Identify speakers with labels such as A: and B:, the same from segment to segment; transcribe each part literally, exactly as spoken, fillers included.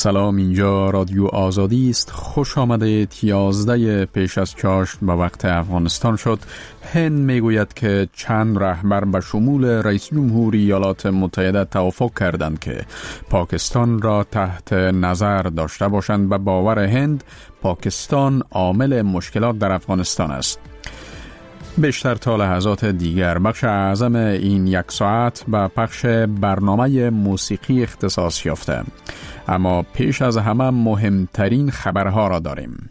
A: سلام، اینجا رادیو آزادی است. خوش آمده. یازده پیش از چاشت به وقت افغانستان شد. هند میگوید که چند رهبر به شمول رئیس جمهور ایالات متحده توافق کردند که پاکستان را تحت نظر داشته باشند. به باور هند پاکستان عامل مشکلات در افغانستان است. بیشتر تا لحظات دیگر بخش اعظم این یک ساعت به پخش برنامه موسیقی اختصاص یافته، اما پیش از همه مهمترین خبرها را داریم.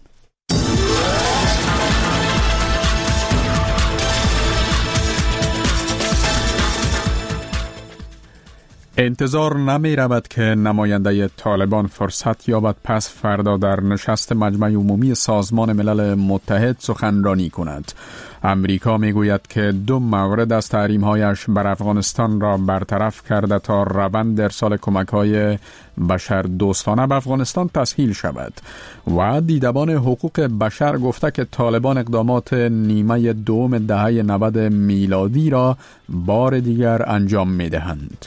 A: انتظار نمی رود که نماینده طالبان فرصت یابد پس فردا در نشست مجمع عمومی سازمان ملل متحد سخنرانی کند. امریکا می گوید که دو مورد از تحریم‌هایش بر افغانستان را برطرف کرده تا روند ارسال کمک‌های بشر دوستانه به افغانستان تسهیل شود و دیدبان حقوق بشر گفته که طالبان اقدامات نیمه دوم دهه نود میلادی را بار دیگر انجام می دهند.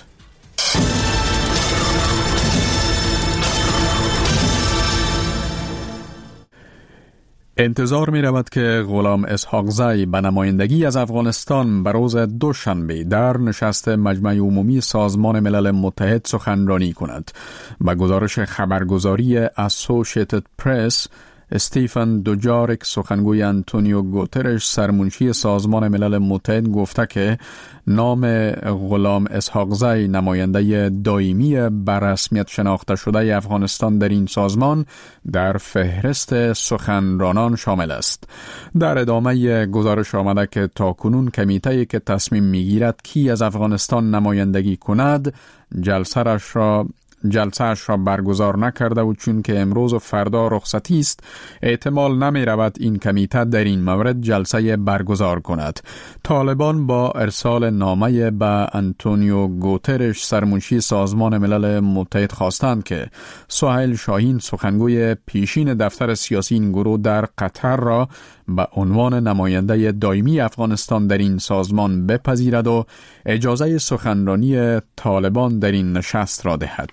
A: انتظار می رود که غلام اسحاقزی به نمایندگی از افغانستان به روز دوشنبه در نشست مجمع عمومی سازمان ملل متحد سخنرانی کند. به گزارش خبرگزاری اسوسییتد پرس، استیفن دوجارک سخنگوی آنتونیو گوترش سرمنشی سازمان ملل متحد گفته که نام غلام اسحاقزی نماینده دائمی بر رسمیت شناخته شده افغانستان در این سازمان در فهرست سخنرانان شامل است. در ادامه گزارش آمده که تاکنون کمیته که تصمیم میگیرد کی از افغانستان نمایندگی کند جلسه را جلسه اش را برگزار نکرده و چون که امروز و فردا رخصتی است احتمال نمی رود این کمیته در این مورد جلسه برگزار کند. طالبان با ارسال نامه به آنتونیو گوترش سرمنشی سازمان ملل متحد خواستند که سهیل شاهین سخنگوی پیشین دفتر سیاسی این گروه در قطر را به عنوان نماینده دائمی افغانستان در این سازمان بپذیرد و اجازه سخنرانی طالبان در این نشست را دهد.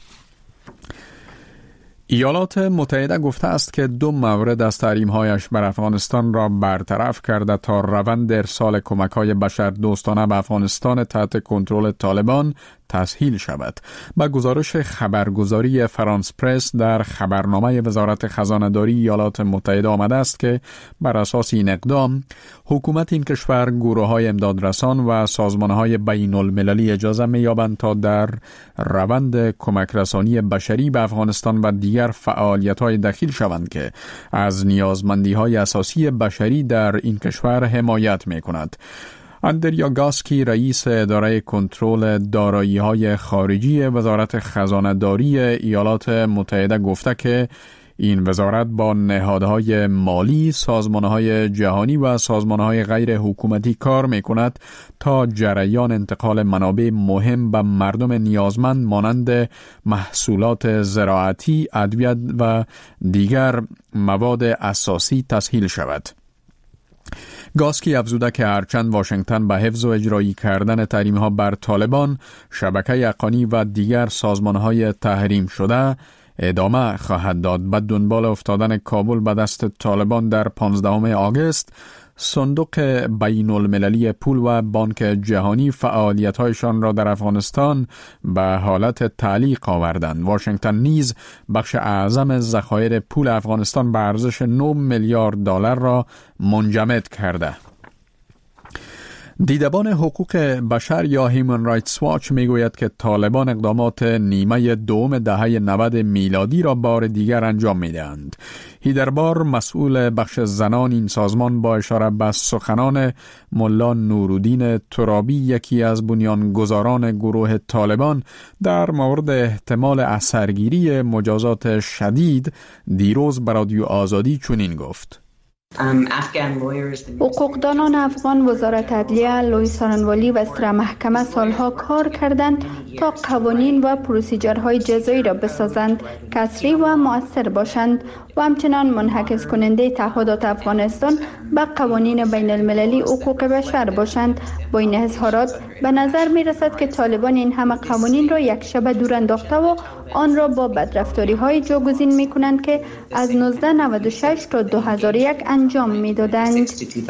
A: ایالات متحده گفته است که دو مورد از تحریم‌هایش بر افغانستان را برطرف کرده تا روند ارسال کمک‌های بشردوستانه به افغانستان تحت کنترل طالبان تسهیل شود. با گزارش خبرگزاری فرانس پرس در خبرنامه وزارت خزانه‌داری ایالات متحده آمده است که بر اساس این اقدام حکومت این کشور گروه‌های امدادرسان و سازمان‌های بین‌المللی اجازه می‌یابند تا در روند کمک رسانی بشری به افغانستان و دیگر فعالیت‌های دخیل شوند که از نیازمندی‌های اساسی بشری در این کشور حمایت می‌کند. اندریا گاسکی رئیس اداره کنترل دارایی‌های خارجی وزارت خزانه‌داری ایالات متحده گفته که این وزارت با نهادهای مالی، سازمانهای جهانی و سازمانهای غیر حکومتی کار می‌کند تا جریان انتقال منابع مهم به مردم نیازمند مانند محصولات زراعتی، ادویه و دیگر مواد اساسی تسهیل شود. گاسکی افزوده که هرچند واشنگتن به حفظ و اجرایی کردن تحریم‌ها بر طالبان، شبکه حقانی و دیگر سازمان‌های تحریم شده ادامه خواهد داد. به دنبال افتادن کابل به دست طالبان در پانزدهم آگوست، صندوق بین المللی پول و بانک جهانی فعالیت‌هایشان را در افغانستان به حالت تعلیق آوردند. واشنگتن نیز بخش اعظم ذخایر پول افغانستان به ارزش نه میلیارد دلار را منجمد کرده. دیدبان حقوق بشر یا هیومن رایتس واچ میگوید که طالبان اقدامات نیمه دوم دهه نود میلادی را بار دیگر انجام میدهند. هیدربار مسئول بخش زنان این سازمان با اشاره به سخنان ملا نورالدین ترابی، یکی از بنیانگذاران گروه طالبان، در مورد احتمال اثرگیری مجازات شدید دیروز به رادیو آزادی چنین گفت:
B: حقوقدانان افغان، وزارت عدلیه، لوی سارنوالی و استرا محکمه سالها کار کردند تا قوانین و پروسیجرهای جزایی را بسازند که عصری و مؤثر باشند. و همچنان منعکس کننده تعهدات افغانستان به قوانین بین المللی حقوق بشر باشند. با این اظهارات به نظر می رسد که طالبان این همه قوانین را یک شب دور انداخته و آن را با بدرفتاری های جاگزین می کنند که از نوزده نود و شش تا دو هزار و یک انجام می دادند.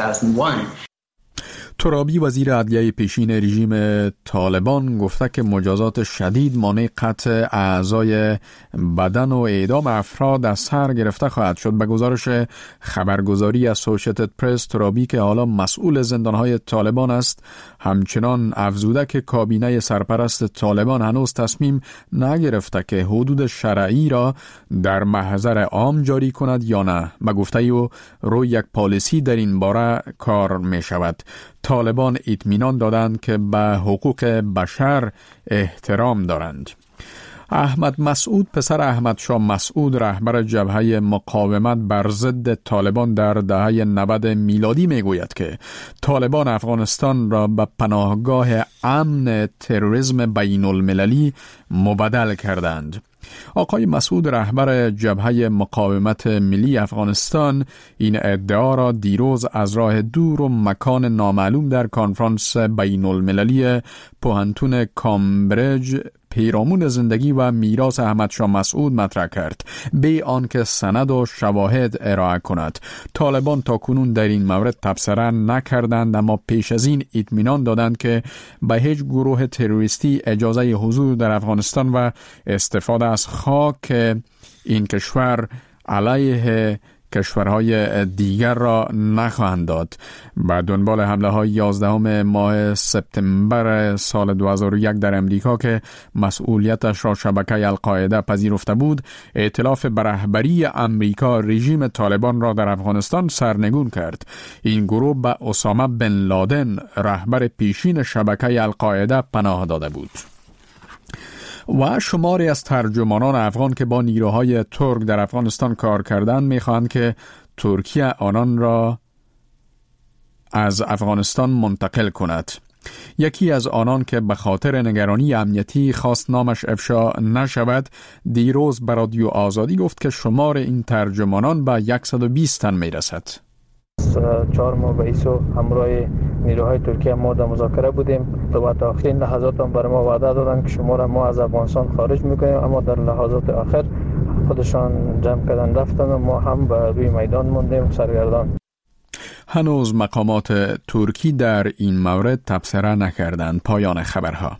A: ترابی وزیر عدلیه پیشین رژیم طالبان گفته که مجازات شدید مانع قطع اعضای بدن و اعدام افراد از سر گرفته خواهد شد. به گزارش خبرگزاری اسوسییتد پرس، ترابی که حالا مسئول زندانهای طالبان است همچنان افزوده که کابینه سرپرست طالبان هنوز تصمیم نگرفته که حدود شرعی را در محضر عام جاری کند یا نه. به گفته او روی یک پالیسی در این باره کار می شود. طالبان اطمینان دادند که به حقوق بشر احترام دارند. احمد مسعود، پسر احمد شاه مسعود، رهبر جبهه مقاومت بر ضد طالبان در دهه نود میلادی میگوید که طالبان افغانستان را به پناهگاه امن تروریسم بین المللی مبدل کردند. آقای مسعود، رهبر جبهه مقاومت ملی افغانستان، این ادعا را دیروز از راه دور و مکان نامعلوم در کنفرانس بین المللی پوهنتون کامبریج پیرامون زندگی و میراث احمد شاه مسعود مطرح کرد، به آنکه سند و شواهد ارائه کند. طالبان تا کنون در این مورد تبصره نکردند، اما پیش از این اطمینان دادند که به هیچ گروه تروریستی اجازه حضور در افغانستان و استفاده از خاک این کشور علیه کشورهای دیگر را نخواهند داد. به دنبال حمله های یازدهم ماه سپتامبر سال دو هزار و یک در امریکا که مسئولیتش را شبکه القاعده پذیرفته بود، ائتلاف به رهبری امریکا رژیم طالبان را در افغانستان سرنگون کرد. این گروه به اسامه بن لادن، رهبر پیشین شبکه القاعده، پناه داده بود. و شماری از ترجمانان افغان که با نیروهای ترک در افغانستان کار کردند می‌خواهند که ترکیه آنان را از افغانستان منتقل کند. یکی از آنان که به خاطر نگرانی امنیتی خواست نامش افشا نشود، دیروز به رادیو آزادی گفت که شمار این ترجمانان به صد و بیست تن می‌رسد.
C: چهار ماه به ایسو همراه نیروهای ترکیه ما در مذاکره بودیم و تا آخرین لحظات هم برای ما وعده دادن که شما را ما از افغانستان خارج میکنیم، اما در لحظات آخر خودشان جمع کردن رفتن و ما هم به روی میدان موندیم سرگردان.
A: هنوز مقامات ترکی در این مورد تبصره نکردند. پایان خبرها.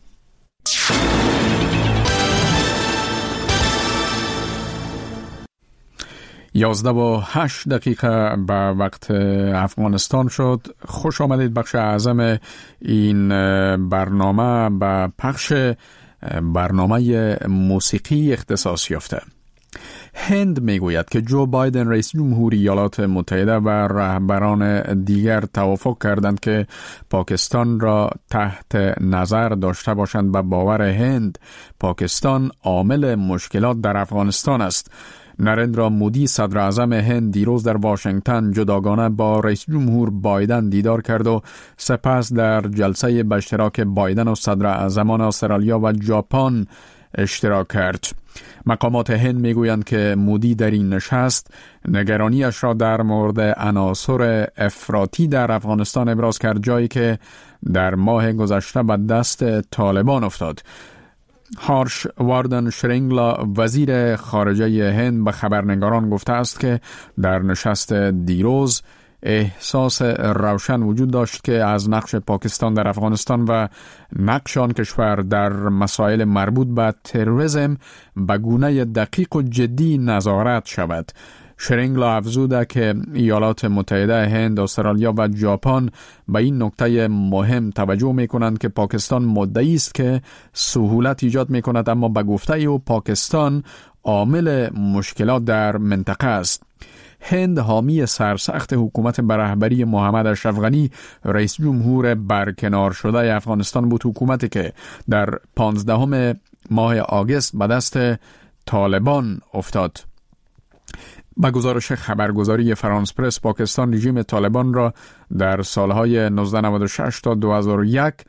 A: یازده و هشت دقیقه به وقت افغانستان شد. خوش آمدید. بخش اعظم این برنامه به پخش برنامه موسیقی اختصاص یافته. هند میگوید که جو بایدن رئیس جمهوری ایالات متحده و رهبران دیگر توافق کردند که پاکستان را تحت نظر داشته باشند. به باور هند، پاکستان عامل مشکلات در افغانستان است. نریندرا مودی، صدر اعظم هند، دیروز در واشنگتن جداگانه با رئیس جمهور بایدن دیدار کرد و سپس در جلسه به اشتراک بایدن و صدر اعظمان استرالیا و ژاپن اشتراک کرد. مقامات هند میگویند که مودی در این نشست نگرانیش را در مورد عناصر افراطی در افغانستان ابراز کرد، جایی که در ماه گذشته به دست طالبان افتاد. هارش واردن شرینگلا، وزیر خارجه هند، به خبرنگاران گفته است که در نشست دیروز احساس روشن وجود داشت که از نقش پاکستان در افغانستان و نقش آن کشور در مسائل مربوط به تروریسم به گونه دقیق و جدی نظارت شود. شرینگلا افزوده که ایالات متحده، هند، استرالیا و ژاپن به این نکته مهم توجه می کنند که پاکستان مدعی است که سهولت ایجاد می کند، اما به گفته او پاکستان عامل مشکلات در منطقه است. هند حامی سرسخت حکومت به رهبری محمد اشرف غنی، رئیس جمهور برکنار شده افغانستان بود، حکومتی که در پانزدهم ماه آگوست به دست طالبان افتاد. با گزارش خبرگزاری فرانس پرس، پاکستان رژیم طالبان را در سالهای نوزده نود و شش تا دو هزار و یک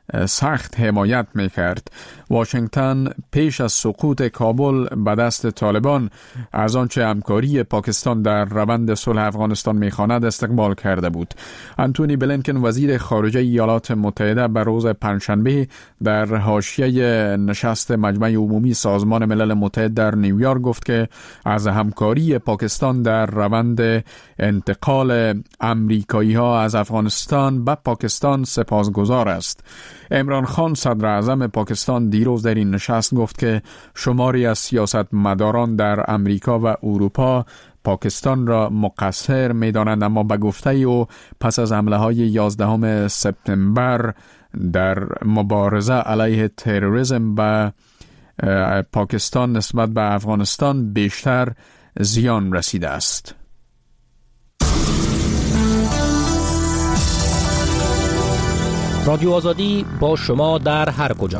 A: سخت حمایت میکرد. واشنگتن پیش از سقوط کابل به دست طالبان از آنچه همکاری پاکستان در روند صلح افغانستان میخواند استقبال کرده بود. آنتونی بلینکن وزیر خارجه ایالات متحده به روز پنجشنبه در حاشیه نشست مجمع عمومی سازمان ملل متحد در نیویورک گفت که از همکاری پاکستان در روند انتقال امریکایی ها از افغانستان به پاکستان سپاسگزار است. عمران خان صدر اعظم پاکستان دیروز در این نشست گفت که شماری از سیاستمداران در امریکا و اروپا پاکستان را مقصر می دانند، اما به گفته او پس از حمله های یازدهم سپتامبر در مبارزه علیه تروریسم به پاکستان نسبت به افغانستان بیشتر زیان رسیده است.
D: رادیو آزادی با شما در هر کجا.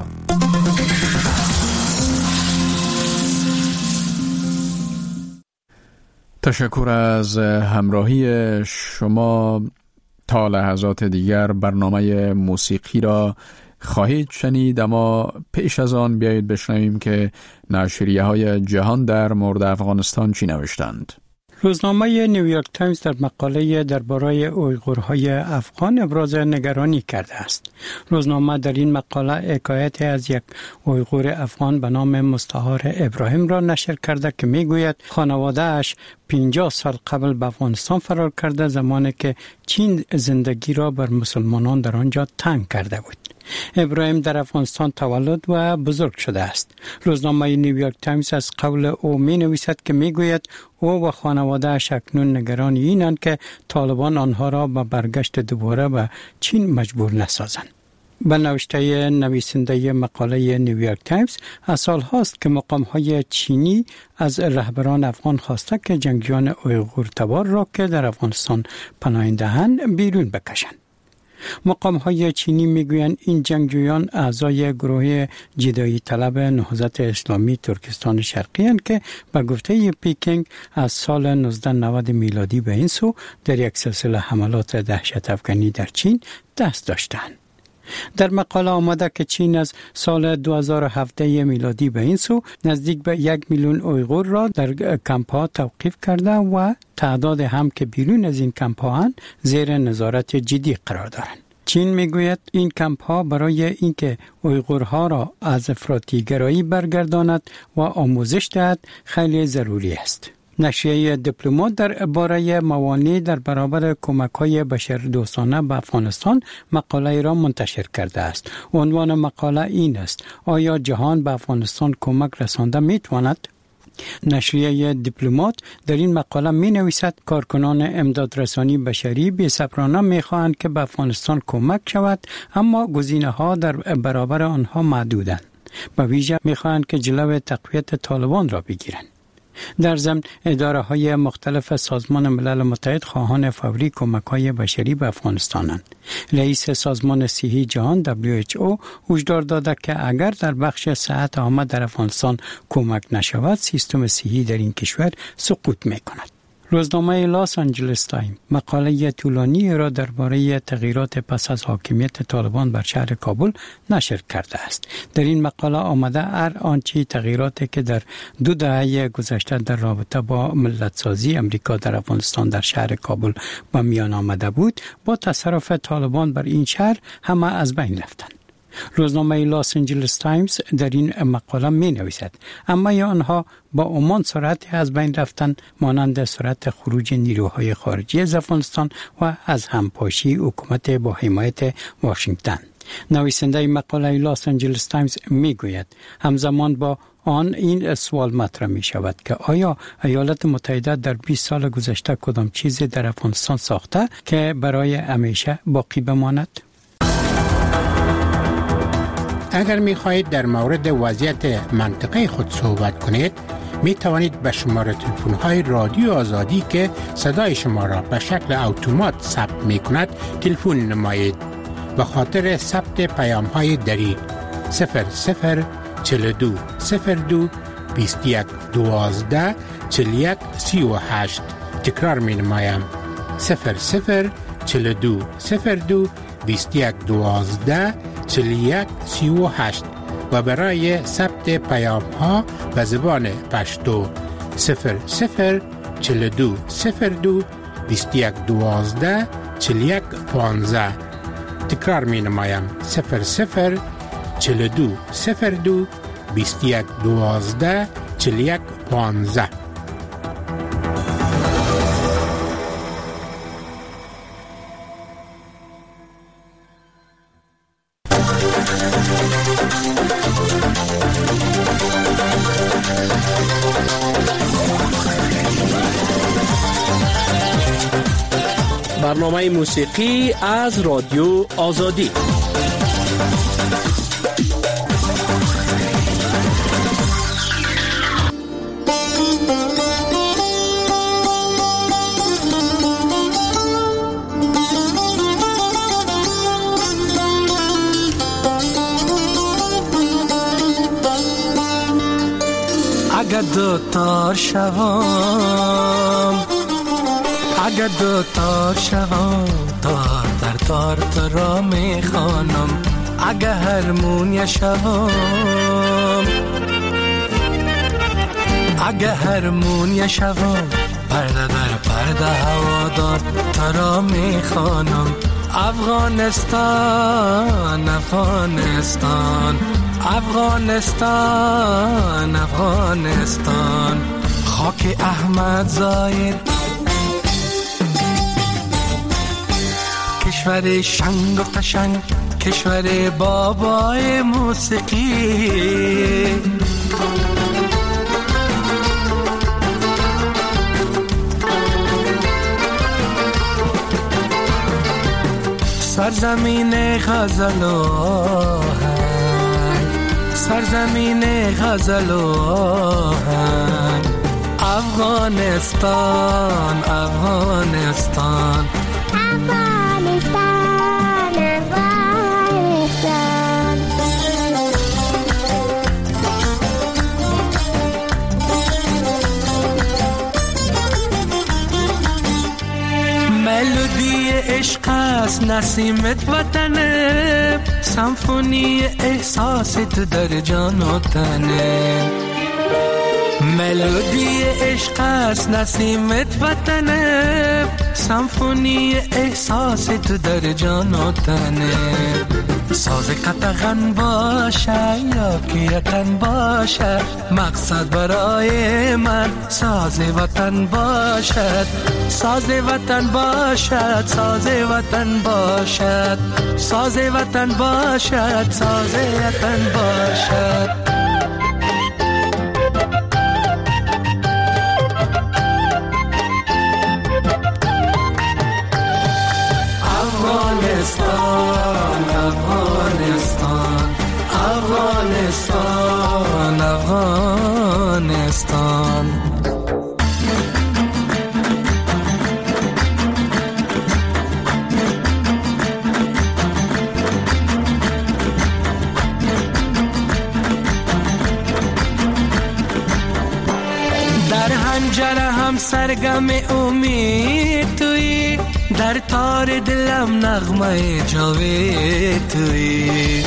A: تشکر از همراهی شما. تا لحظات دیگر برنامه موسیقی را خواهید شنید، اما پیش از آن بیایید بشنویم که نشریه های جهان در مورد افغانستان چی نوشتند.
E: روزنامه نیویورک تایمز در مقاله درباره اویغورهای افغان ابراز نگرانی کرده است. روزنامه در این مقاله حکایت از یک اویغور افغان به نام مستعار ابراهیم را نشر کرده که میگوید خانواده‌اش پنجاه سال قبل به افغانستان فرار کرده، زمانی که چین زندگی را بر مسلمانان در آنجا تنگ کرده بود. ابراهیم در افغانستان تولد و بزرگ شده است. روزنامه نیویورک تایمز از قول او می نویسد که می گوید او و خانواده‌اش اکنون نگران اینند که طالبان آنها را به برگشت دوباره به چین مجبور نسازند. به نوشته نویسنده مقاله نیویورک تایمز، از سال هاست که مقام‌های چینی از رهبران افغان خواسته که جنگجویان اویغور تبار را که در افغانستان پناه دهند بیرون بکشند. مقام‌های چینی میگویند این جنگجویان اعضای گروه جدایی طلب نهضت اسلامی ترکستان شرقی هستند که به گفته پیکینگ از سال نوزده نود میلادی به این سو در یک سلسله حملات دهشت افغانی در چین دست داشتند. در مقاله آمده که چین از سال دو هزار و هفده میلادی به این سو نزدیک به یک میلیون اویغور را در کمپ‌ها توقیف کرده و تعداد هم که بیرون از این کمپ‌ها زیر نظارت جدی قرار دارند. چین میگوید این کمپ‌ها برای اینکه اویغورها را از افراطی‌گرایی برگرداند و آموزش دهد خیلی ضروری است. نشریه دیپلمات در باره موانع در برابر کمک‌های بشردوستانه به افغانستان مقاله را منتشر کرده است. عنوان مقاله این است: آیا جهان به افغانستان کمک رسانده می‌تواند؟ نشریه دیپلمات در این مقاله می نویسد کارکنان امدادرسانی بشری بی‌صبرانه می خواهند که به افغانستان کمک شود، اما گزینه‌ها در برابر آنها محدودند. به ویژه می خواهند که جلو تقویت طالبان را بگیرند. در ضمن اداره های مختلف سازمان ملل متحد خواهان فوری کمک های بشری به افغانستانند. رئیس سازمان صحی جهان دبلیو اچ او هشدار داده که اگر در بخش صحت عامه در افغانستان کمک نشود، سیستم صحی در این کشور سقوط می کند. روزنامه لاس آنجلس تایم مقاله طولانی را درباره تغییرات پس از حاکمیت طالبان بر شهر کابل نشر کرده است. در این مقاله آمده هر آنچه تغییراتی که در دو دهه گذشته در رابطه با ملت‌سازی امریکا در افغانستان در شهر کابل با میان آمده بود، با تصرف طالبان بر این شهر همه از بین رفتند. روزنامه لاس آنجلس تایمز در این مقاله می نویسد اما آنها با عمان سرعت از بین رفتن مانند سرعت خروج نیروهای خارجی از افغانستان و از همپاشی حکومت با حمایت واشنگتن. نویسنده مقاله لاس آنجلس تایمز می گوید همزمان با آن این سوال مطرح می شود که آیا ایالات متحده در بیست سال گذشته کدام چیزی در افغانستان ساخته که برای همیشه باقی بماند؟
F: اگر می خواهید در مورد وضعیت منطقه خود صحبت کنید، می توانید به شماره تلفن های رادیو آزادی که صدای شما را به شکل اتومات ثبت می کند تلفن نمایید. به خاطر ثبت پیام های دری صفر صفر چهل و دو صفر دو بیست و یک دوازده چهل و یک سی و هشت تکرار می نمایم: صفر صفر چهل و دو صفر دو بیست و یک دوازده چهل و یک سی و هشت و برای ثبت پیام ها به زبان پشتو صفر صفر چهل و دو صفر دو بیست و یک دوازده چهل و یک پانزده. تکرار می نمایم صفر صفر چهل و دو صفر دو بیست و یک دوازده چهل و یک پانزده.
D: برنامه موسیقی از رادیو آزادی.
G: اگر دو تار شوام، اگر دو تار شوام، تار در تار تو را می خوانم. اگر هرمونی شوام، اگر هرمونی شوام، پرده در پرده هوادار تو را می خوانم. افغانستان افغانستان افغانستان افغانستان، خاک احمد ظاهر، کشور شنگ و قشنگ، کشور بابای موسیقی. سرزمین غزل و آهنگ، سرزمین غزل و آهنگ، افغانستان افغانستان افغانستان افغانستان. ملودی عشق است نسیمت وطنه، سمفونی احساست در جان و تنه. ملودی عشق است نسیمت وطنه، سمفونی احساست در جان و تنه. ساز قطغن باشه یا که یکن باشه، مقصد برای من ساز وطن باشد. ساز وطن باشد، ساز وطن باشد، ساز وطن باشد، ساز وطن باشد. افغانستان افغانستان افغانستان افغانستان. در حنجره هم سرگم امید تویی، در تار دلم نغمه جاوید تویی.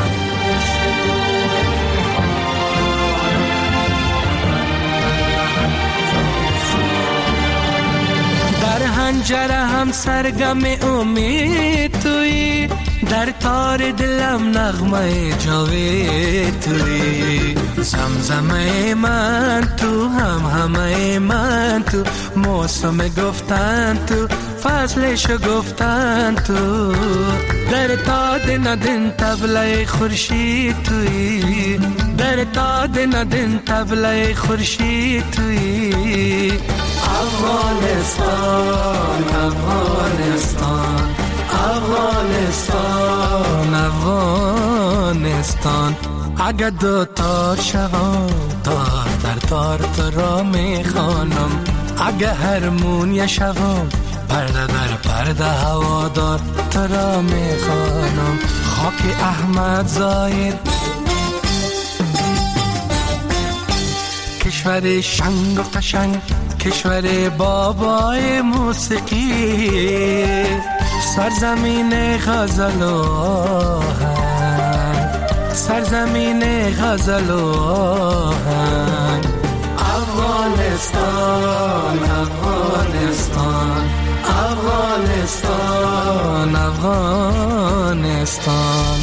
G: در حنجره هم سرگم امید تویی، در تار دلم نغمه جاوید تویی. زمزمه من تو، هم همه من تو، موسم گفتن تو، فصلش گفتن تو. در تاد ندن طبله خورشید تویی، در تاد ندن طبله خورشید تویی. افغانستان افغانستان افغانستان افغانستان. اگر دو تار شوم، تار در تار تو را می خوانم. اگر هرمونی شوم، پرده در پرده هوادار تو را می خوانم. خاک احمد ظاهر، کشور شنگ و قشنگ، کشور بابای موسیقی. سرزمین غزل و آهنگ، سرزمین غزل و آهنگ. افغانستان افغانستان افغانستان افغانستان.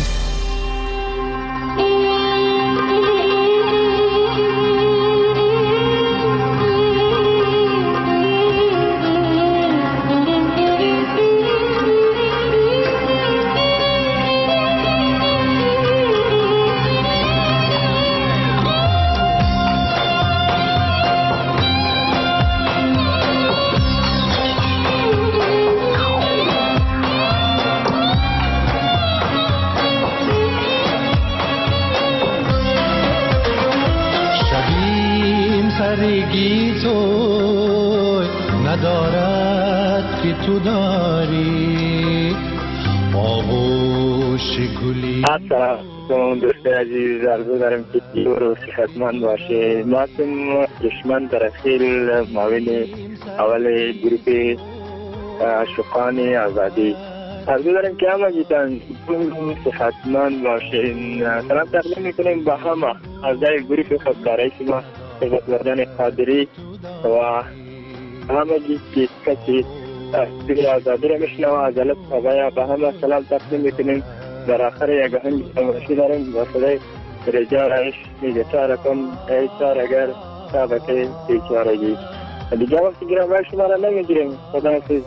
H: سرگی تو ندارد که تو داری آغوش گلی.
C: السلام دوست عزیز، عرض دارم که دور و صحتمند باشه. ماسم دشمن ترخیل معاون اول گروپ عاشقان آزادی. عرض دارم که همه جیتان دور صحتمند باشه. سلام تقدیم میکنیم با همه اعضای گروپ خودکارای شما سیدوردان قادری و همه که کسی دیگر آزادی را میشنوه از علت خواهی به همه سلام تقدیم میکنیم. در آخر یک آهنگ تماشی داریم با صدای رجا رایش میگه چاره کن ای چارگر سابقه بیچارگی. دیگه وقتی گرم باید شما را نمیگیریم. خدا حافظ.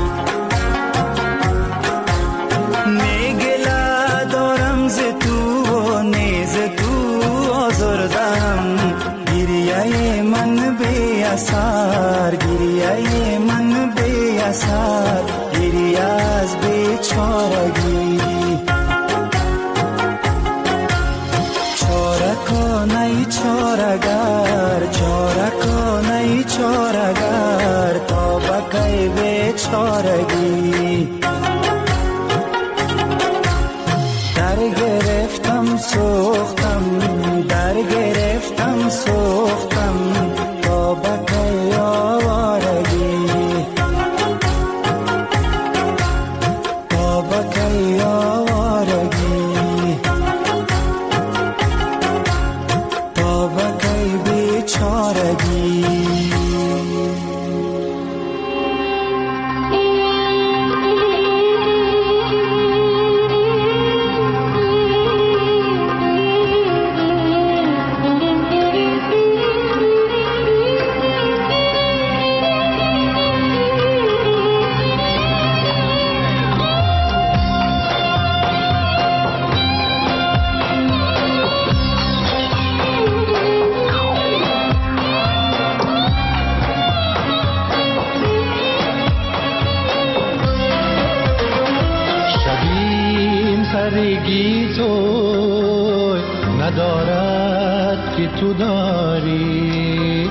I: میگلا دارم ز تو اثر، گریه من بی اثر، گریه از بیچارگی. چاره کنی چارگر، چاره کنی چارگر، تا بکی بیچارگی. در گرفتم سوختم، در گرفتم سوختم، تا بکی آوارگی، تا بکی آوارگی، تا بکی بیچارگی.
H: سرگی تو ندارد که تو داری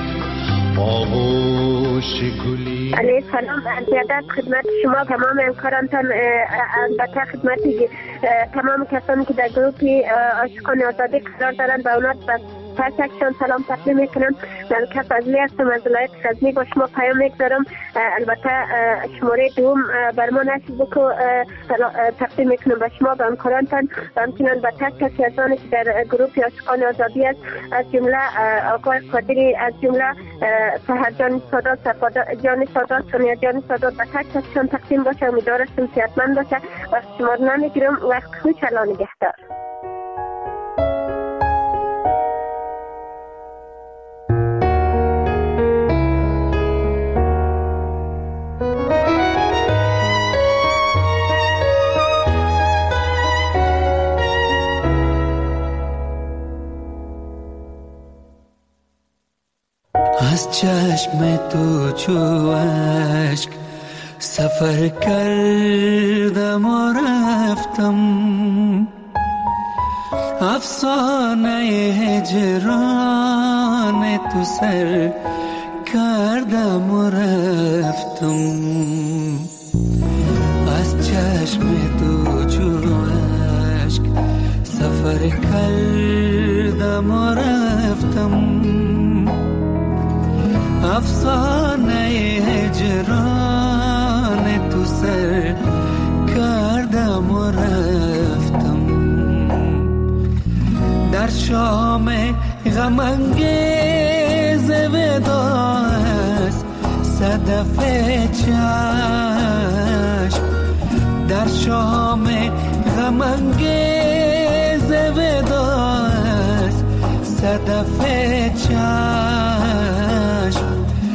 H: آغوش گلی.
J: علیه سلام، زیادت خدمت شما تمام همکارانتان، البته خدمت تمام کسانی که در گروه عاشقان آزادی قرار دارند و اونا تک تکشان سلام تقدیم میکنم. ملکه فضلی هستم از ولایت غزنی، با شما پیام میگذارم. البته شماره دوم بر ما نصیب بکو تقدیم میکنم به شما و همکارانتان و همچنان به تک تک کسانی که در گروه عاشقان آزادی است، از جمله آقای قادری، از جمله سحر جان سادات، صفا جان سادات، سونیا جان سادات، به تک تکشان تقدیم باشه. امیدوارم صحتمند باشه. وقت شما رو نمیگیرم، وقت خوش، الله نگهدار.
G: از چشم تو چو اشک سفر کردم و رفتم، افسانه هجران تو سر کردم و رفتم. از چشم تو چو اشک سفر کردم و رفتم، افسانه هجران تو سر کردم و رفتم. در شام غم انگیز ودا است صدف چشم، در شام غم انگیز ودا است صدف چشم.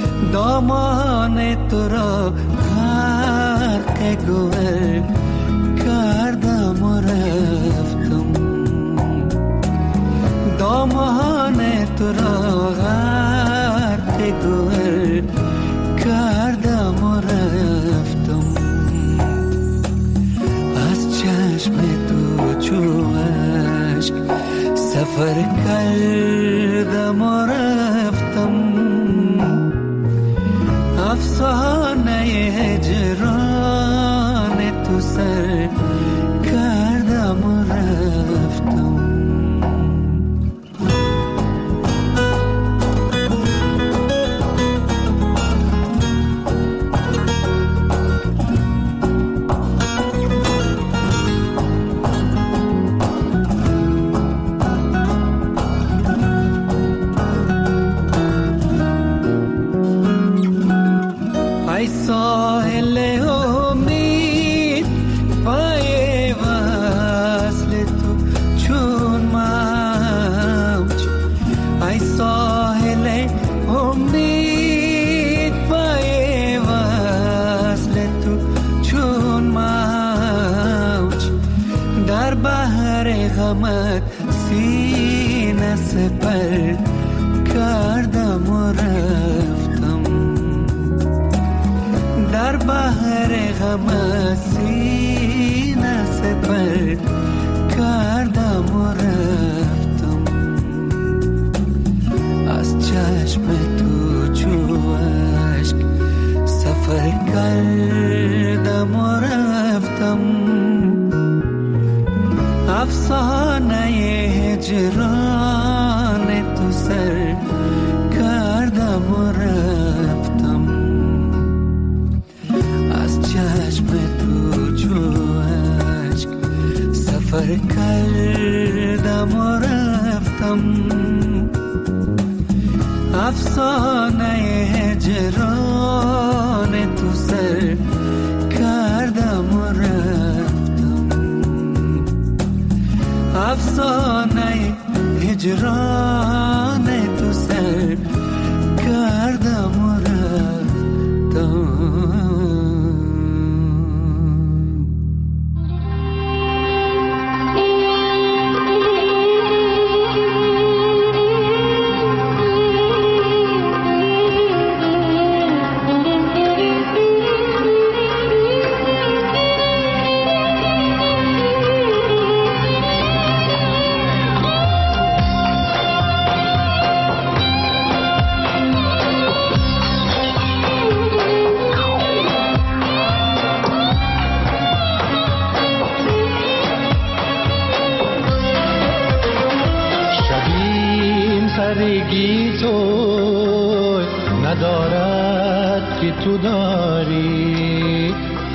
G: دامان تو را غرق گوهر کردم و رفتم، دامان تو را غرق گوهر کردم و رفتم. از چشم تو چو اشک سفر کردم و رفتم، افسانه هجران تو سر کردم و رفتم. غمت سینه سپر کردم و رفتم.
I: بحر غم سینه سپر کردم و رفتم، از چشم تو چو اشک سفر کردم و رفتم. افسانه هجران تو سر کردم و رفتم، از چشم تو چو اشک سفر کردم و رفتم. افسانه هجران تو سر کردم و رفتم، افسانه هجران تو سر کردم و رفتم.
H: سرگی تو ندارد که تو داری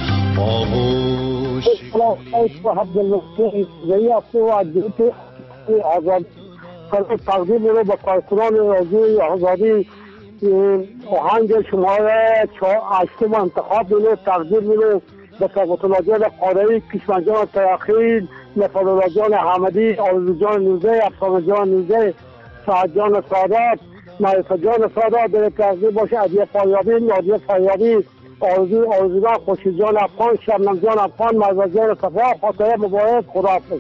H: آغوش
K: اسم عبدالمسیح ضیافت و عدیت آزاد فرق تقدیم رو به کارکنان رادیوی آزادی آهنگ شماره هشتم انتخاب رو تقدیم رو به ثبت الله جان قاره‌ای، کشمن جان تیاخیل، نفر الله جان حمدی، آرزو جان نوزه، افسانه جان نوزه، سعد جان سادات، معرفت جان سادات در تقدیم باشه، عدیه فایابی، نادیه فایابی، آرزو آرزوگان خوشی جان افغان، شبنم جان افغان، مرزا جان صفا، خاطره مبارک، خداحافظ.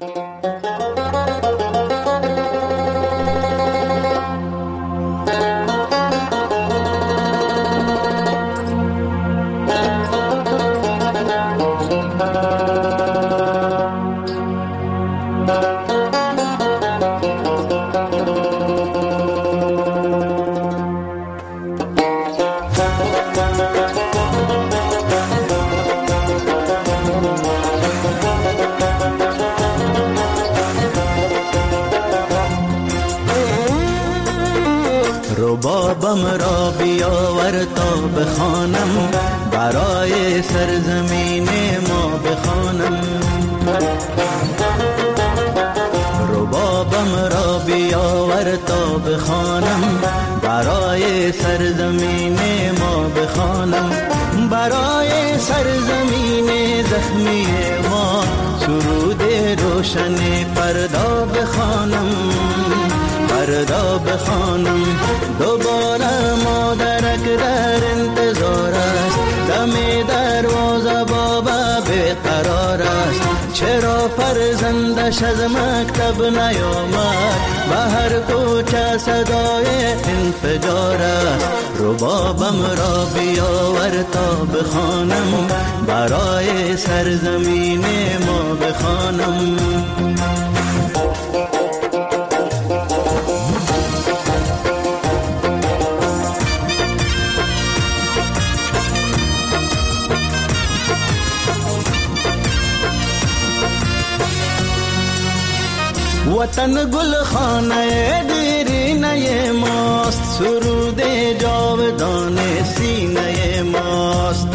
I: ربابم را بیاور تا بخوانم، برای سرزمین ما بخوانم. ربابم را بیاور تا بخوانم، برای سرزمین ما بخوانم. برای سرزمین زخمی ما سرود روشن فردا بخوانم، فردا بخوانم. دوباره مادرک در انتظار است، دم دروازه بابا بیقرار است. چرا فرزندش از مکتب نیامد، به هر کوچه صدای انفجار است. ربابم را بیاور تا بخوانم، برای سرزمین ما بخوانم. وطن گل خانه دیرینه ماست، سرود جاودان سینه ماست.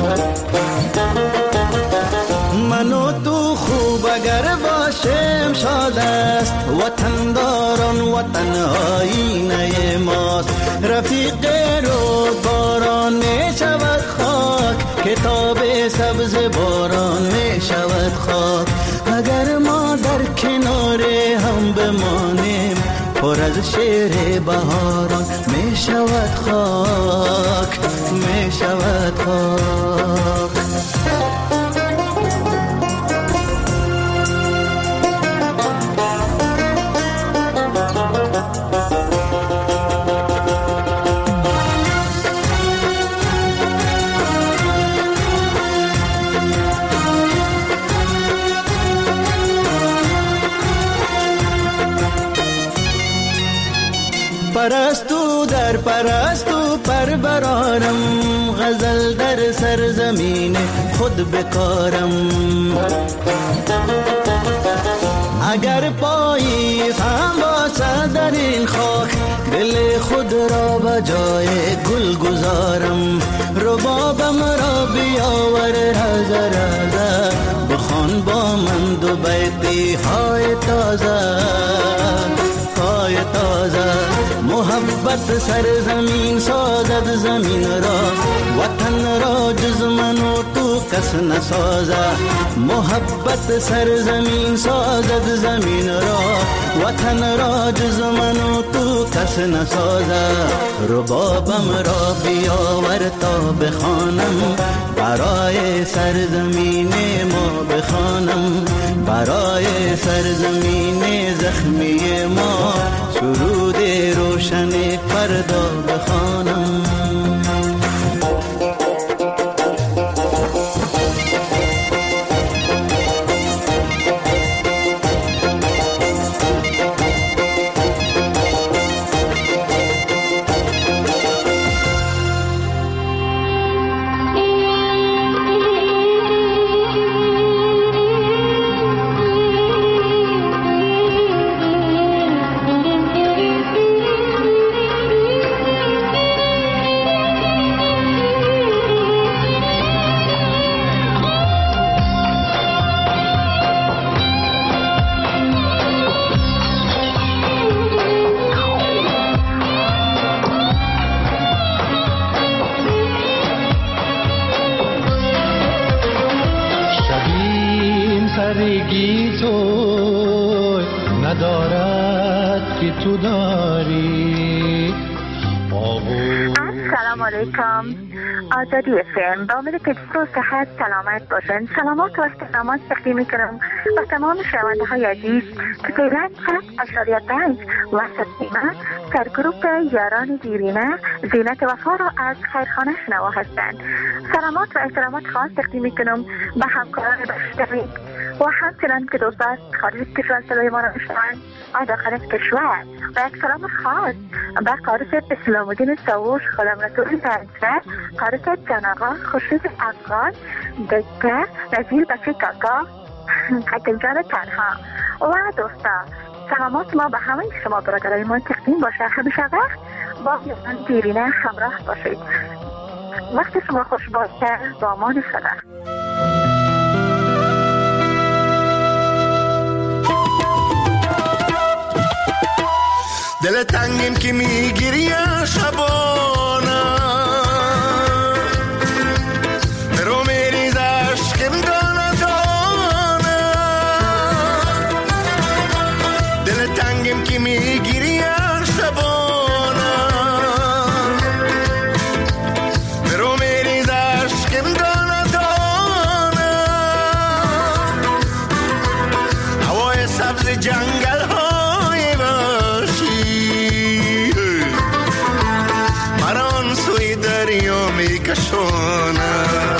I: من و تو خوب اگر باشیم شاد است، وطن داران وطن آینه ماست. رفیق رود باران می شود خاک، کتاب سبز باران می شود خاک. اگر ما در کنار هم بمانیم، پر از شعر بهاران می شود خاک، می شود خاک. پرستو در پرستو پر برارم، غزل در سرزمین خود بکارم. اگر پایی هم باشد در این خاک، دل خود را به جای گل گذارم. ربابم را بیاور رازه رازه، بخوان با من دو بیتی های تازه های تازه. محبت سرزمین سازد زمین را، وطن را جز من و تو کس نسازه. محبت سرزمین سازد زمین را، وطن را جز من و تو کس نسازه. ربابم را بیاور تا بخوانم، برای سرزمین ما بخوانم. برای سرزمین زخمی ما سرود روشن فردا بخوانم.
H: سرگی تو ندارد که تو داری.
L: السلام علیکم. آزادی افم با امید که جسم و صحت سلامت باشند. سلامات و استقامت تقدیم میکنم و تمام شنونده های عزیز که فعلا صد اشاریه پنج وسط نیمه سرگروپ یاران دیرینه زینت وفا را از خیرخانه شنوا هستند. سلامات و احترامات خاص تقدیم میکنم به همکاران بشتری و همچنان که دوستان خارج کشور صدای ما را میشنوند و داخل کشور. و یک سلام خاص به قارس اسلام الدین ساوش، غلام رسول پنجره، قارس جان آقا، خورشید افغان، دکه، نزیل بچه کاکا، حکم جان تنها و دوستان. سلامات ما به همه شما برادرای ما تقدیم باشه. همیشه وقت با یاران دیرینه همراه باشید. وقت شما خوش باشه. با امان خدا.
M: دل تنگیم که میگیری شبانه، رو میریز عشقم دانه دانه. دل تنگیم که میگیری شبانه، رو میریز عشقم دانه دانه. هوای سبز جنگل های وحشی مران سوی دریا میکشونه.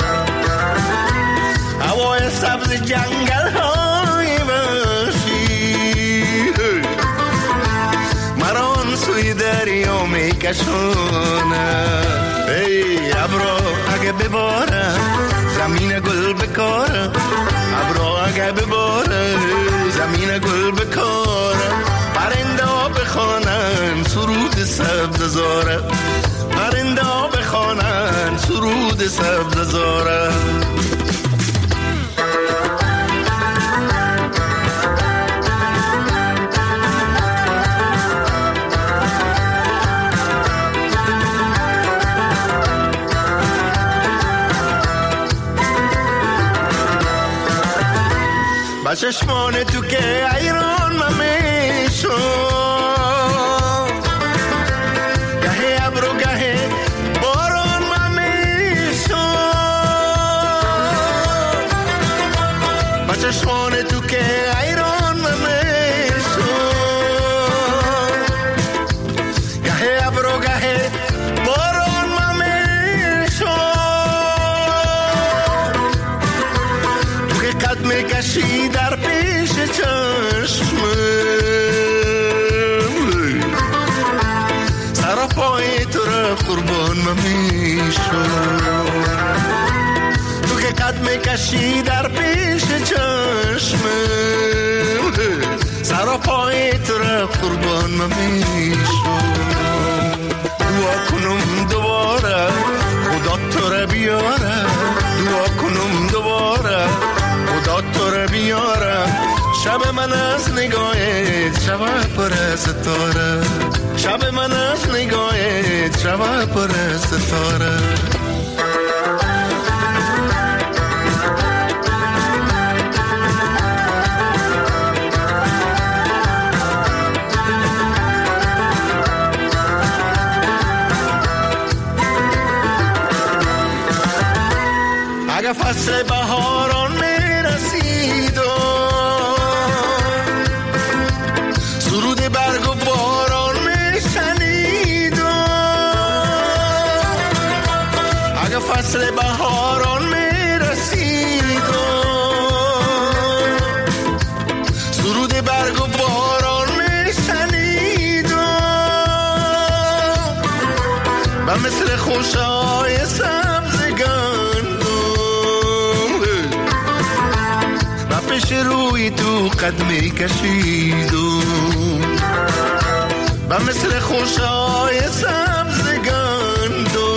M: هوای سبز جنگل های وحشی مران سوی دریا میکشونه. ای ابرو اگه بباره زمین گل بکاره، ابرو اگه بباره زمین گل بکاره. پرنده ها بخوانن سرود سبز زاره، پرنده ها بخوانن سرود سبز زاره. با چشمان تو که ایران ممیشو، گهه ابرو گهه باران ممیشو. با چشمان تو که ایران ممیشو، گهه ابرو گهه باران ممیشو. تو که قد میکشی در پیش چشمم، میشد. تو که قد میکشی در پیش چشمم، سر و پایت را قربان میشد. دعا کنم دوباره خدا تو را بیاره، دعا کنم دوباره خدا تو را بیاره. شب من از نگاهت شب پر ستاره، شب من از نگاهت شب پر ستاره. اگه فصل بهاران میرسید و سرود برگ و باران میشنید و اگه فصل بهاران میرسید و سرود برگ و باران میشنید و و مثل خوشهای پیش روی تو قد می کشیدم و مثل خوشهای سبزگان دو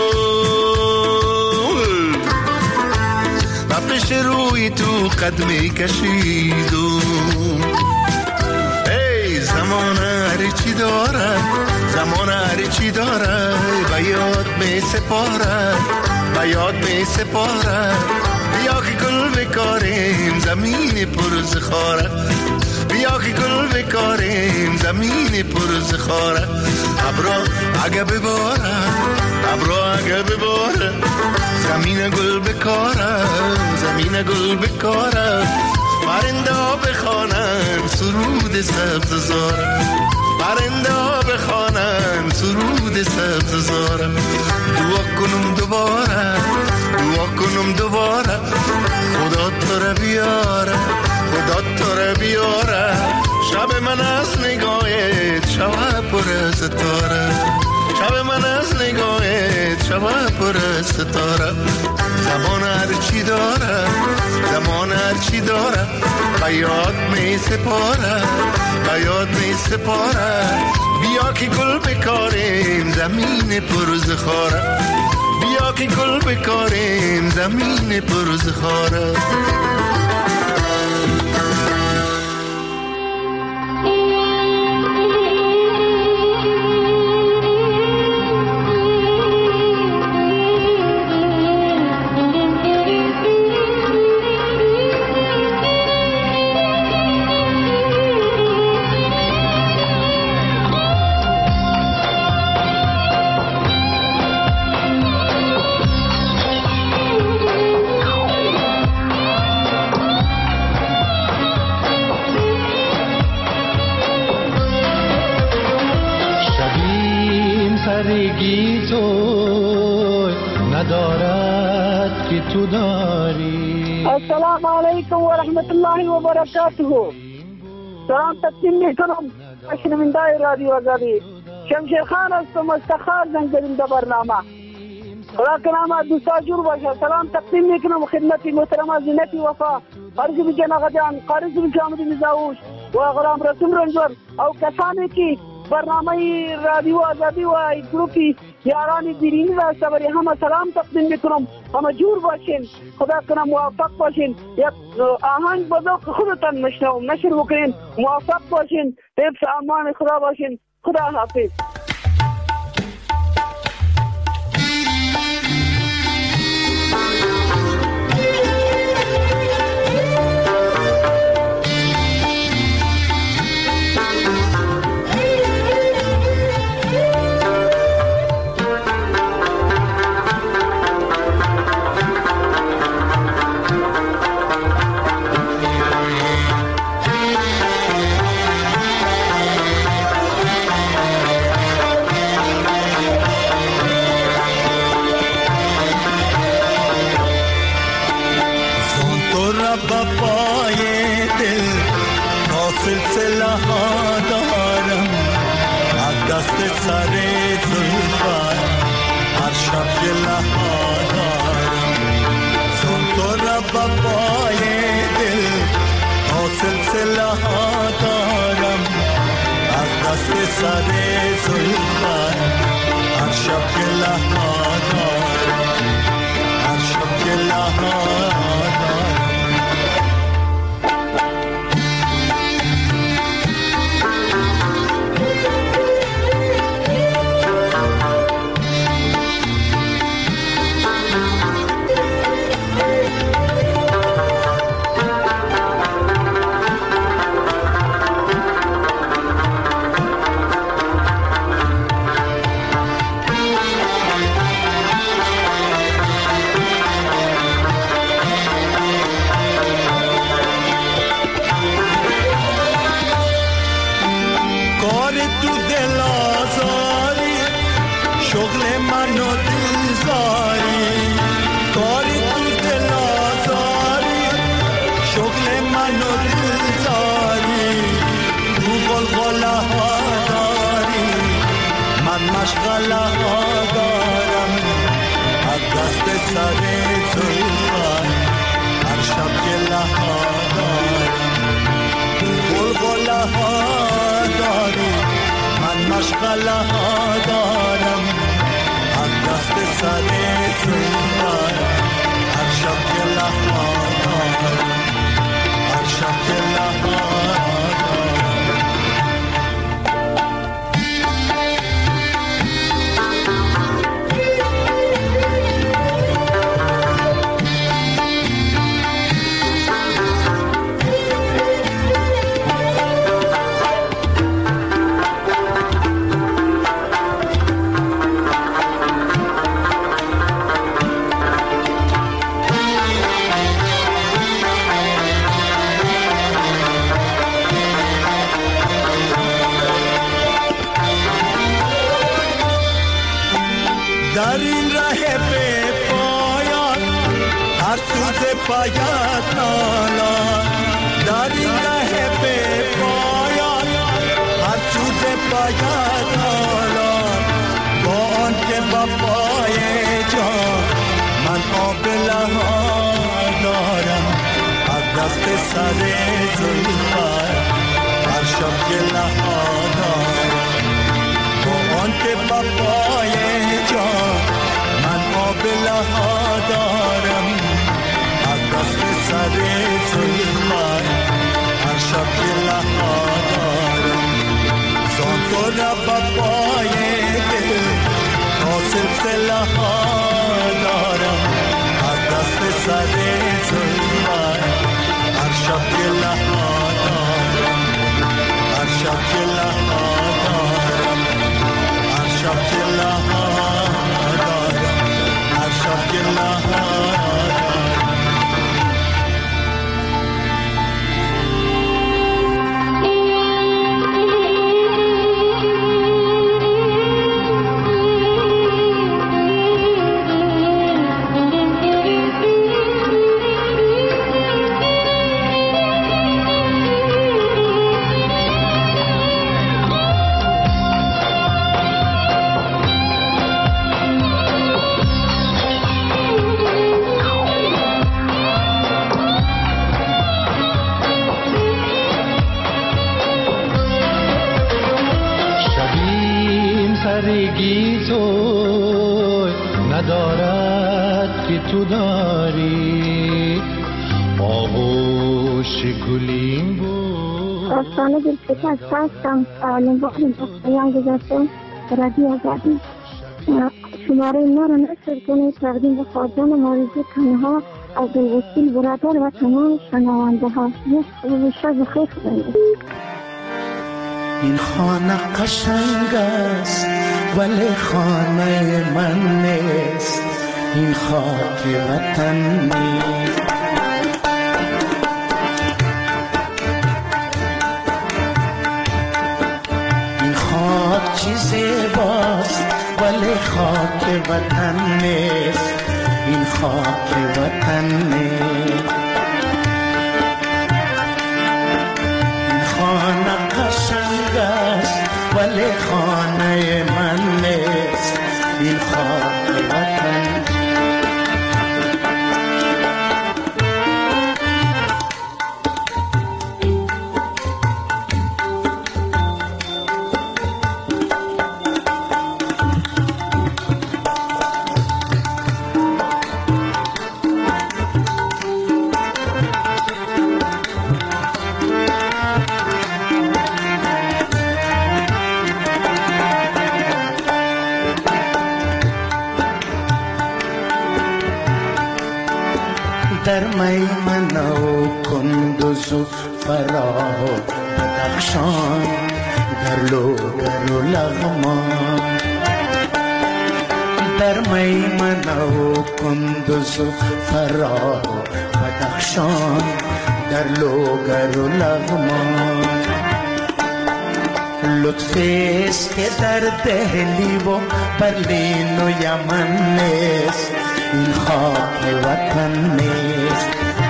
M: و پیش روی تو قد می کشیدم. ای زمان هر چی داره، زمان هر چی داره به یاد می سپاره، به یاد می سپاره. بیا که گل بکاریم زمین پر زخاره، بیا که گل بکاریم زمین پر زخاره. ابرا اگه بباره، ابرا اگه بباره زمین گل بکاره، زمین گل بکاره. پرنده ها بخوانن سرود سبز زاره، پرنده ها بخوانن سرود سبز زاره. دعا کنم دوباره، دعا کنم دوباره خدا تو را بیاره، خدا تو را بیاره. شب من از نگاهت شب پر ستاره، شب من از نگاهت شب پر ستاره. زمان هر چی داره، زمان هر چی داره به یاد می سپاره، به یاد می سپاره. بیا که گل بکاریم زمین پر زخاره، بیا که گل بکاریم زمین پر زخاره.
H: سرگی تو ندارد که تو داری.
K: السلام علیکم و رحمت الله و برکاته. سلام تقدیم میکنم شنوندگان رادیو آزادی. شمشیر خان هستم از تخار زنگ زدیم در برنامه. خدا کنامه دوستا جور باشه. سلام تقدیم میکنم خدمت محترمه زینت وفا، قارج بجان آقا جان، قارج بجامد مزاوش و غلام رسول رنجور او کسانی که برنامه رادیو آزادی و گروپی یاران دیرینی و صبری همه سلام تقدیم میکنم. همه جور باشین، خدا کنه موفق باشین. یک آهنگ بذوق خودتان مشنوم نشر بکنین، موفق باشین، حفظ امان خدا باشین. خدا حافظ.
I: سلسله ها دارم از دست سر زلفت، شب گله ها دارم زان تو رب پای دل تا سلسله ها دارم از دست سر زلفت هر شب گله ها دارم هر شب گله ها دارم مشغله ها دارم از دست سر زلفت هر شب گله ها دارم بلبله ها داری من مشغله ها دارم از دست سر زلفت هر شب گله ها دارم هر شب گله ها دارم در این ره به پایان هر سوز پایت نالان در این ره به پایان هر سوز پایت نالان با آن که با پای جان من آبله ها دارم از دست سر زلفت هر شب گله ها دارم با آن که با پای جان من آبله ها دارم از دست سر زلفت هر شب گله ها دارم زان تو رب پای دل تا سلسله ها دارم از دست سر زلفت هر شب گله ها دارم هر شب گله ها دارم هر شب گله ها دارم هر شب گله ها دارم
H: سرگی تو ندارد که تو داری آغوش گلیم بود
J: آستانه دلپکی از هستم نمبر بیان گذاشتم رادیو آزادی شماره ما را نشر کنید تقدیم به خواجان ماریزی تنها از دلوسیل برادر و تمام شنوانده ها یک شب خیلی کنید.
N: این خانه قشنگ است ولی خانه من نیست این خاک وطن نیست این خاک چیزی باست ولی خاک وطن نیست این خاک وطن نیست این خانه قشنگ است ولی خانه من نیست این خاک در میمنه و کندوز و فراه و بدخشان در لوگر و لغمان در میمنه و کندوز و فراه و بدخشان در لوگر و لغمان لطفیست که در دهلی و برلین و یمن نیست این خاک وطن نیست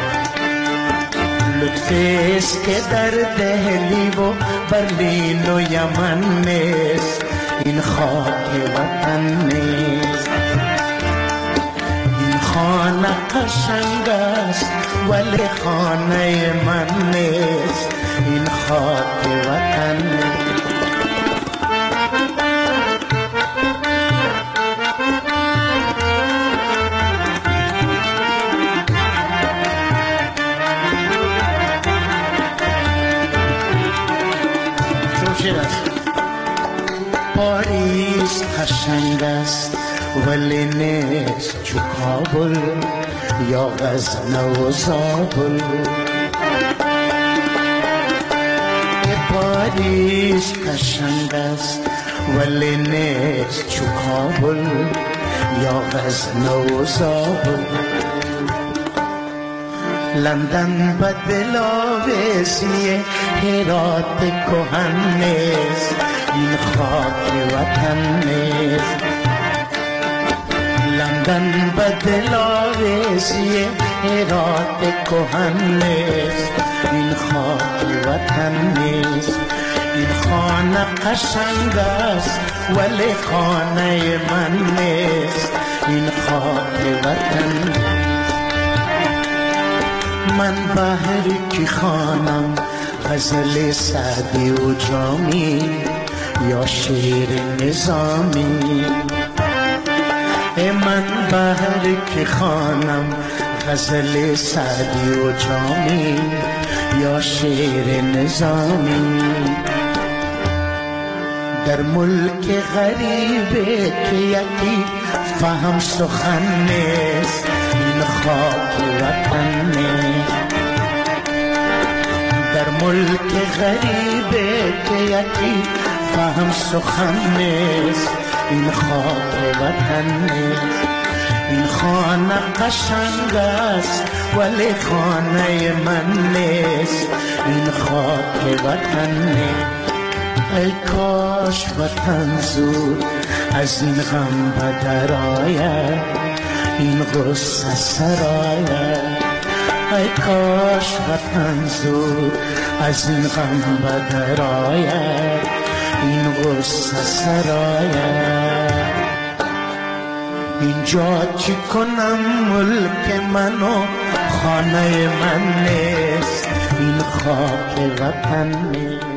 N: لطفیست که در دهلی و برلین و یمن نیست این خاک وطن نیست این خانه قشنگ است ولی خانه من نیست این خاک وطن نیست پاریس قشنگ است ولی نیست چو کابل یا غزنه و زابل پاریس قشنگ است ولی نیست چو کابل یا غزنه و زابل لندن به دلاویزی هرات کهن نیست این خاک وطن نیست لندن به دلاویزی هرات کهن نیست این خاک وطن نیست این خانه قشنگ است ولی خانه من نیست این خاک وطن نیست من بهر کی خوانم غزل سعدی و جامی یا شعر نظامی من بهر کی خوانم غزل سعدی و جامی یا شعر نظامی در ملک غریبه که یکی فهم سخن نیست این خاک وطن نیست در ملک غریبه که یکی فهم سخن نیست این خاک وطن نیست این خانه قشنگ است ولی خانه من نیست این خاک وطن نیست ای کاش وطن زود از این غم بدر آید این غصه سراید ای کاش وطن زود از این غم بدر آید این غصه سراید اینجا چی کنم ملک من و خانه من نیست این خاک وطن نیست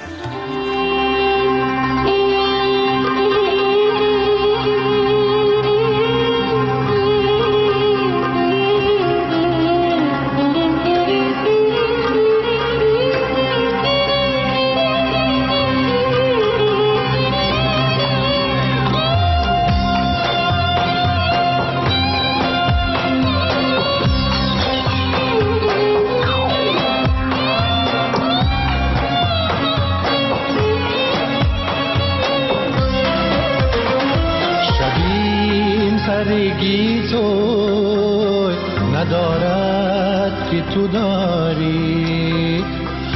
H: سرگی تو ندارد که تو داری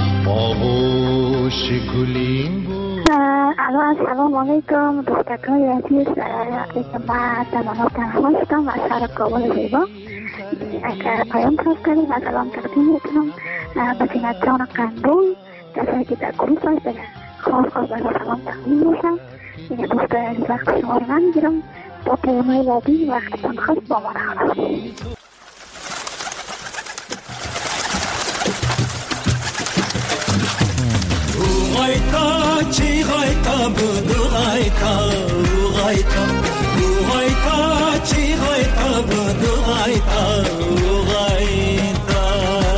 H: آغوش گلین بود.
L: السلام علیکم دوستکای عزیز که من در مناطق تنها هستم از شهر کابل زیبا اگر پیام فرست کردیم از الان تقدیم میکنم به زینت جان قندون کسایی که در گروه هست خاص خاص به سلام تقدیم میشم این دوست عزیز وقت شما رو نمیگیرم با پیامهای لابی وقتتان خواست با ما نخواست.
O: غایتا چی غایتا بود غایتا غایتا غایتا چی غایتا بود غایتا غایتا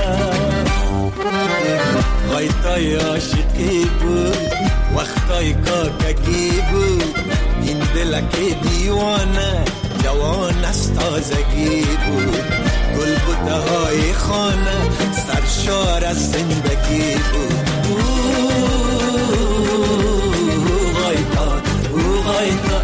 O: غایتای عاشقی بود وقتای کاککی بود این دلک دیوانه جوان است تازگی بود گل بوته های خانه سرشار از زندگی بود. غایتا او غایتا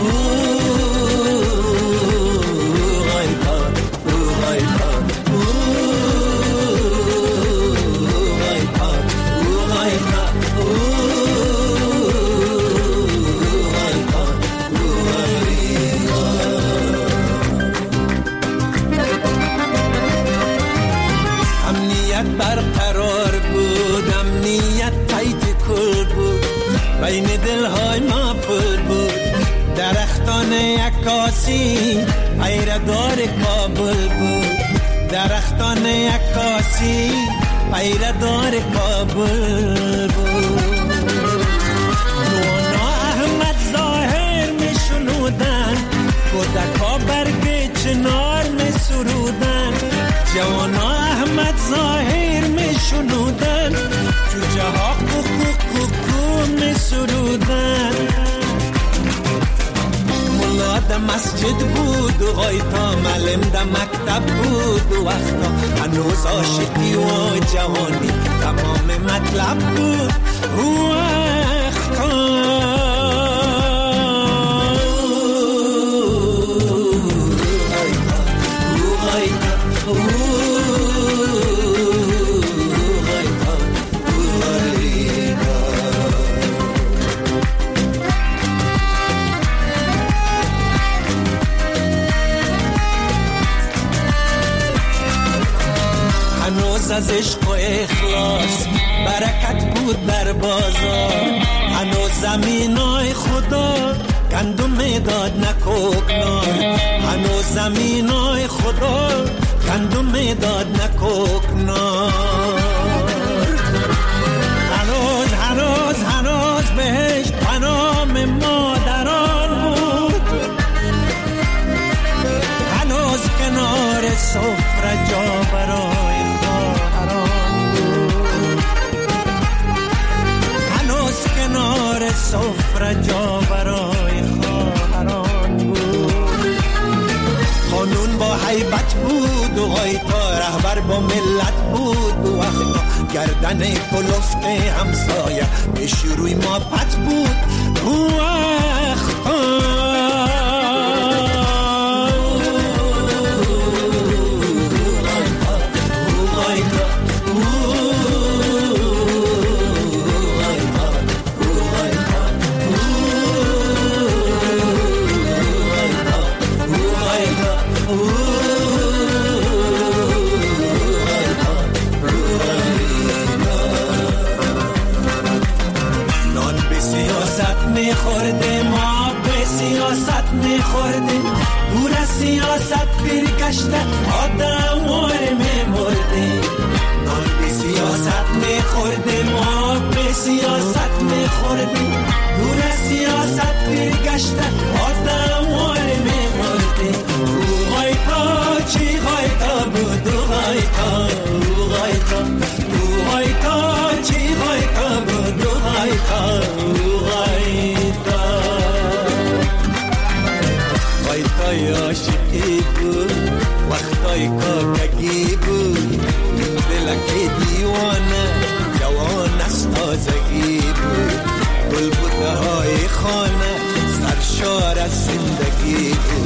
O: برقرار بود، امنیت تایت کل بود، بین دلهای ما پل بود. درختان عکاسی پیردار کابل بود، درختان عکاسی پیردار کابل بود. نوانا احمد ظاهر می شنودن، کودکا برگ چنار می سرودن. جوانا احمد ظاهر می شنودن، جوجه ها کوکو کوکو می سرودن. ملا ده مسجد بود و غایتا، معلم ده مکتب بود و وقتا هنوز عاشقی و جوانی تمام مطلب بود و وقتا. از عشق و اخلاص برکت بود در بازار. هنوز زمینای خدا گندم داد نکوکنار، هنوز زمینای خدا گندم داد نکوکنار. هنوز هنوز هنوز بهش پنام مادران بود، هنوز کنار سفره جا برای کنار سفره جا برای خواهران بود. قانون با حیبت بود و غایتا رهبر با ملت بود و وقتا گردن کلفت همسایه پیش روی ما پت بود و وقتا. میخورده ما به سیاست میخورده، دور از سیاست برگشته آدم واره میمرده. نان به سیاست میخورده ما به سیاست میخورده، دور از سیاست برگشته آدم واره میمرده. او غایتا چی غایتا بود او غایتا او غایتا او غایتا چی غایتا بود او غایتا او غایتا. غایتای عاشقی بود، وقتای کاکگی بود، دلک دیوانه جوان از تازگی بود. گل بوته های خانه سرشار از زندگی بود.